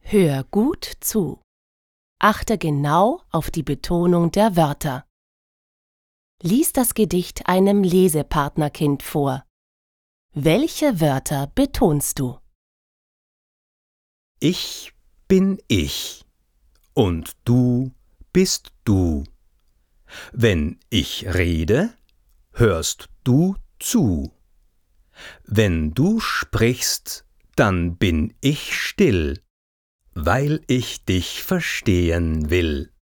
Hör gut zu. Achte genau auf die Betonung der Wörter. Lies das Gedicht einem Lesepartnerkind vor. Welche Wörter betonst du? Ich bin ich und du bist du. Wenn ich rede, hörst du zu. Wenn du sprichst, dann bin ich still, weil ich dich verstehen will.